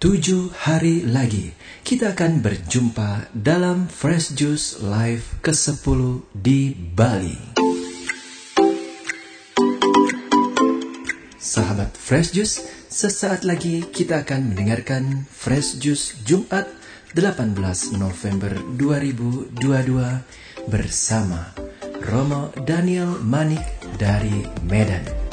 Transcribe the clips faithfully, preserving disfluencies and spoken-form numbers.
Tujuh hari lagi kita akan berjumpa dalam Fresh Juice Live kesepuluh di Bali. Sahabat Fresh Juice, sesaat lagi kita akan mendengarkan Fresh Juice Jumat delapan belas November dua ribu dua puluh dua bersama Romo Daniel Manik dari Medan.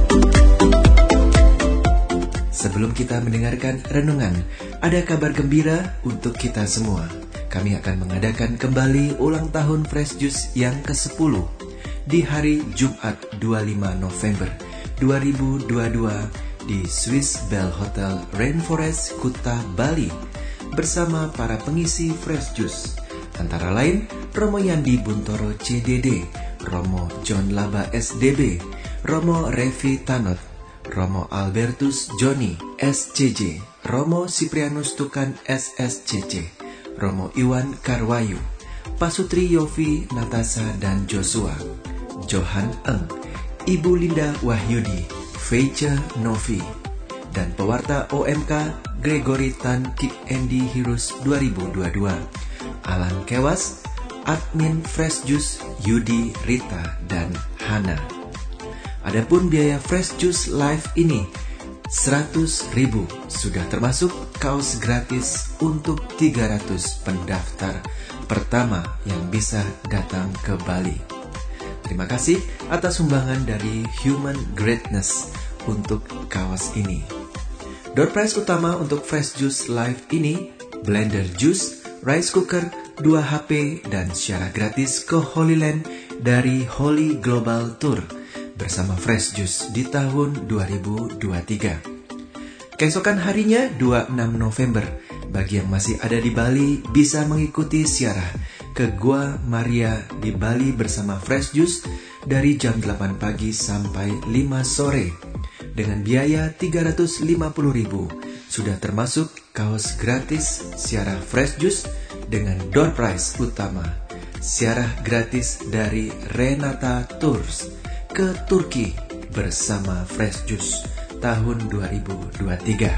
Sebelum kita mendengarkan renungan, ada kabar gembira untuk kita semua. Kami akan mengadakan kembali ulang tahun Fresh Juice yang kesepuluh di hari Jumat dua puluh lima November dua ribu dua puluh dua di Swiss Bell Hotel Rainforest, Kuta, Bali bersama para pengisi Fresh Juice. Antara lain Romo Yandi Buntoro C D D, Romo John Laba S D B, Romo Revi Tanot, Romo Albertus Joni S C J, Romo Siprianus Tukan S S C C, Romo Iwan Karwayu, Pasutri Yofi Natasa dan Joshua, Johan Eng, Ibu Linda Wahyudi, Feica Novi, dan pewarta O M K Gregory Tan Kik Endi Hirus dua ribu dua puluh dua, Alan Kewas, admin Fresh Juice Yudi, Rita, dan Hana. Adapun biaya Fresh Juice Live ini seratus ribu, sudah termasuk kaos gratis untuk tiga ratus pendaftar pertama yang bisa datang ke Bali. Terima kasih atas sumbangan dari Human Greatness untuk kaos ini. Door prize utama untuk Fresh Juice Live ini blender juice, rice cooker, dua H P, dan secara gratis ke Holy Land dari Holy Global Tour bersama Fresh Juice di tahun dua ribu dua puluh tiga. Keesokan harinya dua puluh enam November, bagi yang masih ada di Bali bisa mengikuti siarah ke Gua Maria di Bali bersama Fresh Juice dari jam delapan pagi sampai lima sore dengan biaya tiga ratus lima puluh ribu. Sudah termasuk kaos gratis siarah Fresh Juice dengan door prize utama siarah gratis dari Renata Tours ke Turki bersama Fresh Juice tahun dua ribu dua puluh tiga.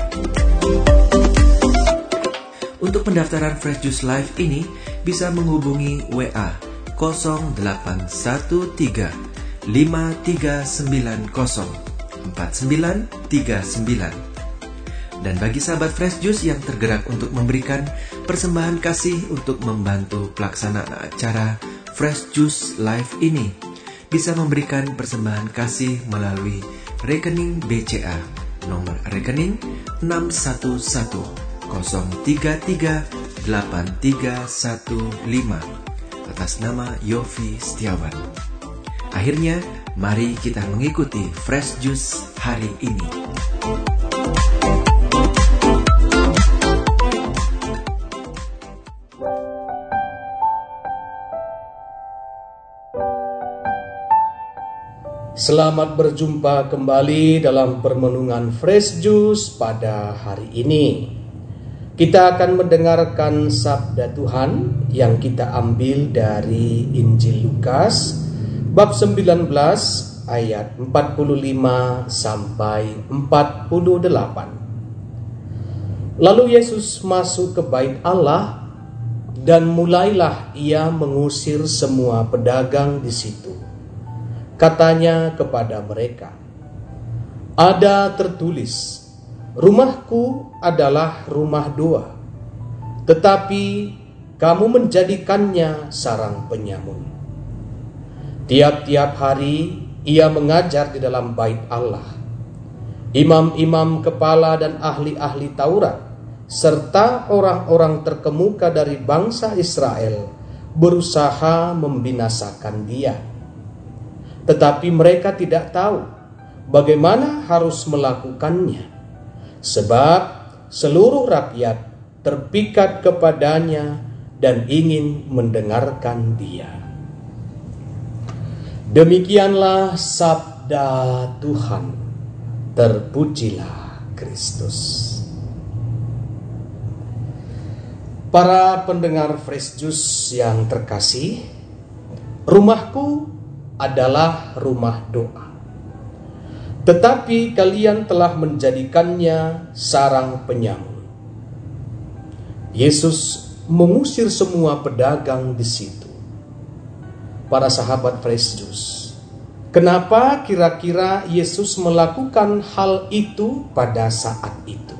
Untuk pendaftaran Fresh Juice Live ini bisa menghubungi W A nol delapan satu tiga lima tiga sembilan nol empat sembilan tiga sembilan. Dan bagi sahabat Fresh Juice yang tergerak untuk memberikan persembahan kasih untuk membantu pelaksanaan acara Fresh Juice Live ini, bisa memberikan persembahan kasih melalui rekening B C A nomor rekening enam satu satu nol tiga tiga delapan tiga satu lima atas nama Yofi Setiawan. Akhirnya, mari kita mengikuti Fresh Juice hari ini. Selamat berjumpa kembali dalam permenungan Fresh Juice pada hari ini. Kita akan mendengarkan sabda Tuhan yang kita ambil dari Injil Lukas bab sembilan belas ayat empat puluh lima sampai empat puluh delapan. Lalu Yesus masuk ke bait Allah dan mulailah ia mengusir semua pedagang di situ. Katanya kepada mereka, "Ada tertulis, rumahku adalah rumah doa, tetapi kamu menjadikannya sarang penyamun." Tiap-tiap hari ia mengajar di dalam bait Allah. Imam-imam kepala dan ahli-ahli Taurat serta orang-orang terkemuka dari bangsa Israel berusaha membinasakan dia. Tetapi mereka tidak tahu bagaimana harus melakukannya, sebab seluruh rakyat terpikat kepadanya dan ingin mendengarkan dia. Demikianlah sabda Tuhan. Terpujilah Kristus. Para pendengar Fresh Juice yang terkasih, rumahku adalah rumah doa, tetapi kalian telah menjadikannya sarang penyamun. Yesus mengusir semua pedagang di situ. Para sahabat Fresh Juice, kenapa kira-kira Yesus melakukan hal itu pada saat itu?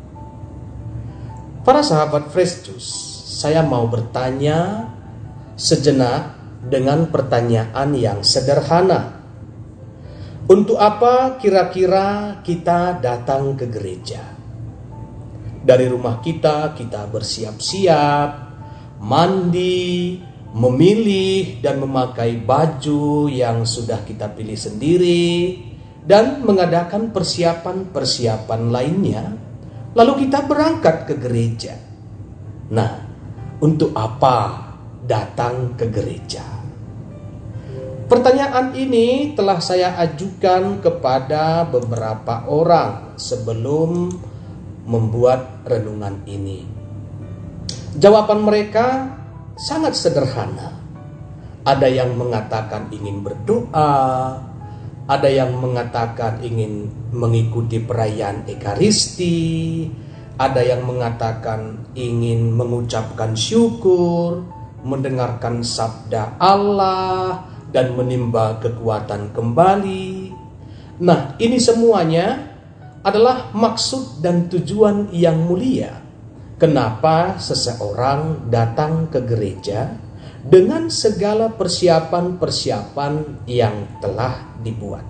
Para sahabat Fresh Juice, saya mau bertanya sejenak dengan pertanyaan yang sederhana. Untuk apa kira-kira kita datang ke gereja? Dari rumah kita, kita bersiap-siap, mandi, memilih dan memakai baju yang sudah kita pilih sendiri, dan mengadakan persiapan-persiapan lainnya. Lalu kita berangkat ke gereja. Nah, untuk apa datang ke gereja? Pertanyaan ini telah saya ajukan kepada beberapa orang sebelum membuat renungan ini. Jawaban mereka sangat sederhana. Ada yang mengatakan ingin berdoa, ada yang mengatakan ingin mengikuti perayaan Ekaristi, ada yang mengatakan ingin mengucapkan syukur, mendengarkan sabda Allah, dan menimba kekuatan kembali. Nah, ini semuanya adalah maksud dan tujuan yang mulia. Kenapa seseorang datang ke gereja dengan segala persiapan-persiapan yang telah dibuat.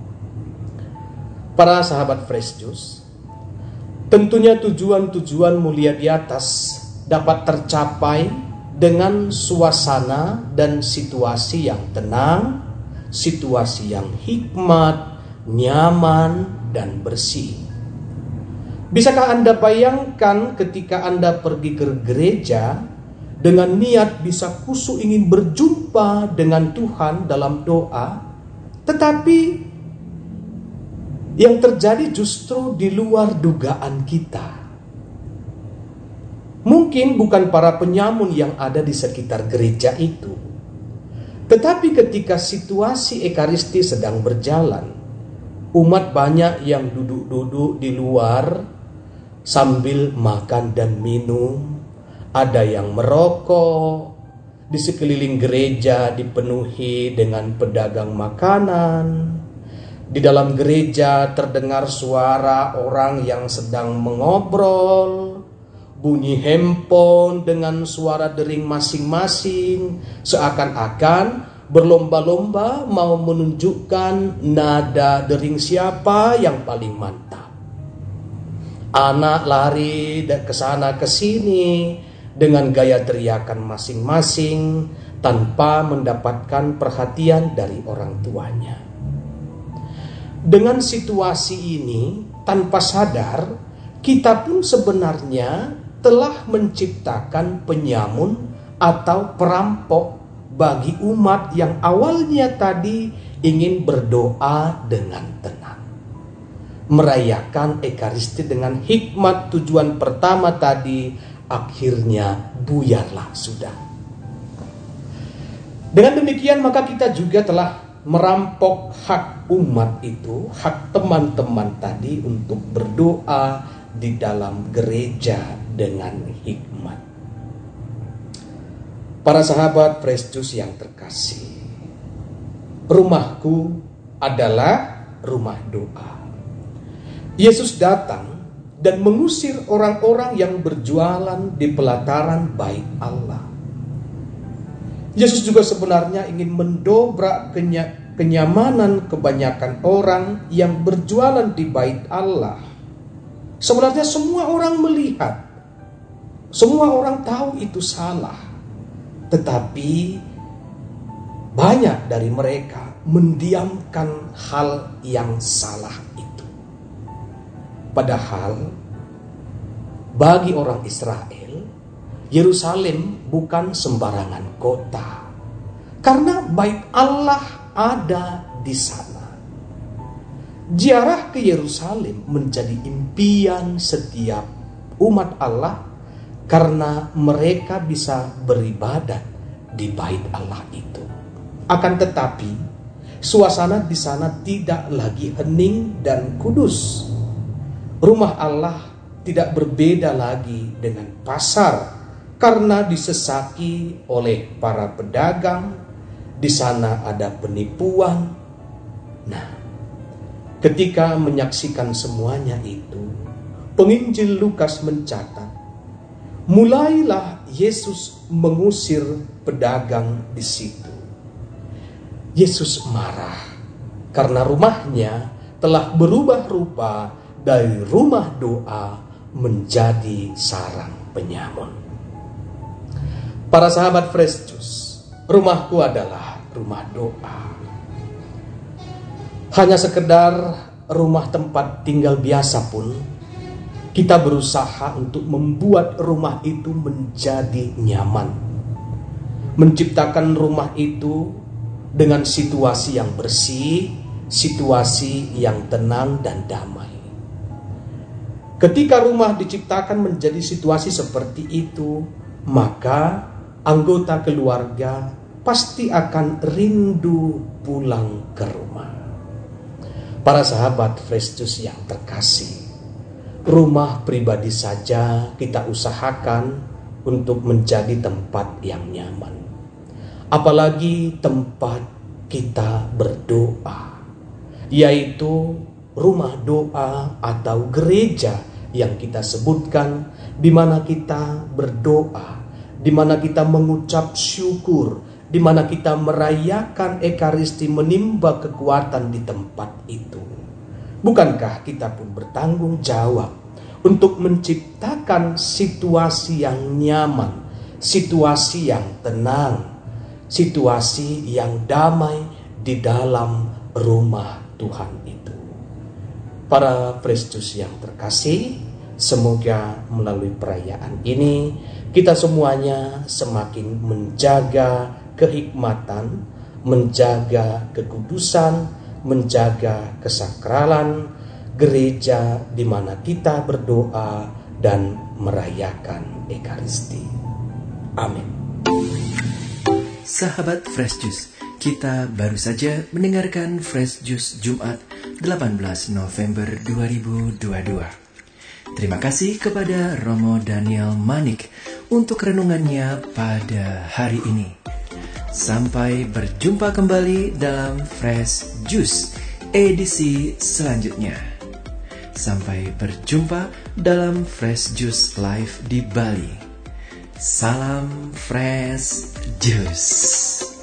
Para sahabat Fresh Juice, tentunya tujuan-tujuan mulia di atas dapat tercapai dengan suasana dan situasi yang tenang, situasi yang hikmat, nyaman, dan bersih. Bisakah Anda bayangkan ketika Anda pergi ke gereja dengan niat bisa khusyuk ingin berjumpa dengan Tuhan dalam doa, tetapi yang terjadi justru di luar dugaan kita? Mungkin bukan para penyamun yang ada di sekitar gereja itu, tetapi ketika situasi Ekaristi sedang berjalan, umat banyak yang duduk-duduk di luar sambil makan dan minum. Ada yang merokok. Di sekeliling gereja dipenuhi dengan pedagang makanan. Di dalam gereja terdengar suara orang yang sedang mengobrol, bunyi handphone dengan suara dering masing-masing, seakan-akan berlomba-lomba mau menunjukkan nada dering siapa yang paling mantap. Anak lari ke sana ke sini dengan gaya teriakan masing-masing tanpa mendapatkan perhatian dari orang tuanya. Dengan situasi ini, tanpa sadar, kita pun sebenarnya telah menciptakan penyamun atau perampok bagi umat yang awalnya tadi ingin berdoa dengan tenang, merayakan Ekaristi dengan hikmat. Tujuan pertama tadi akhirnya buyarlah sudah. Dengan demikian maka kita juga telah merampok hak umat itu, hak teman-teman tadi untuk berdoa di dalam gereja dengan hikmat. Para sahabat Fresh Juice yang terkasih, rumahku adalah rumah doa. Yesus datang dan mengusir orang-orang yang berjualan di pelataran bait Allah. Yesus juga sebenarnya ingin mendobrak kenya- kenyamanan kebanyakan orang yang berjualan di bait Allah. Sebenarnya semua orang melihat, semua orang tahu itu salah, tetapi banyak dari mereka mendiamkan hal yang salah itu. Padahal bagi orang Israel, Yerusalem bukan sembarangan kota, karena bait Allah ada di sana. Ziarah ke Yerusalem menjadi impian setiap umat Allah karena mereka bisa beribadat di bait Allah itu. Akan tetapi, suasana di sana tidak lagi hening dan kudus. Rumah Allah tidak berbeda lagi dengan pasar karena disesaki oleh para pedagang. Di sana ada penipuan. Nah, ketika menyaksikan semuanya itu, penginjil Lukas mencatat, mulailah Yesus mengusir pedagang di situ. Yesus marah karena rumahnya telah berubah rupa dari rumah doa menjadi sarang penyamun. Para sahabat Fresh Juice, rumahku adalah rumah doa. Hanya sekedar rumah tempat tinggal biasa pun, kita berusaha untuk membuat rumah itu menjadi nyaman. Menciptakan rumah itu dengan situasi yang bersih, situasi yang tenang dan damai. Ketika rumah diciptakan menjadi situasi seperti itu, maka anggota keluarga pasti akan rindu pulang ke rumah. Para sahabat Fresh Juice yang terkasih, rumah pribadi saja kita usahakan untuk menjadi tempat yang nyaman. Apalagi tempat kita berdoa, yaitu rumah doa atau gereja yang kita sebutkan, di mana kita berdoa, di mana kita mengucap syukur, di mana kita merayakan Ekaristi, menimba kekuatan di tempat itu. Bukankah kita pun bertanggung jawab untuk menciptakan situasi yang nyaman, situasi yang tenang, situasi yang damai di dalam rumah Tuhan itu. Para Fresh Juice yang terkasih, semoga melalui perayaan ini kita semuanya semakin menjaga kehikmatan, menjaga kekudusan, menjaga kesakralan gereja di mana kita berdoa dan merayakan Ekaristi. Amin. Sahabat Fresh Juice, kita baru saja mendengarkan Fresh Juice Jumat delapan belas November dua ribu dua puluh dua. Terima kasih kepada Romo Daniel Manik untuk renungannya pada hari ini. Sampai berjumpa kembali dalam Fresh Juice edisi selanjutnya. Sampai berjumpa dalam Fresh Juice Live di Bali. Salam Fresh Juice.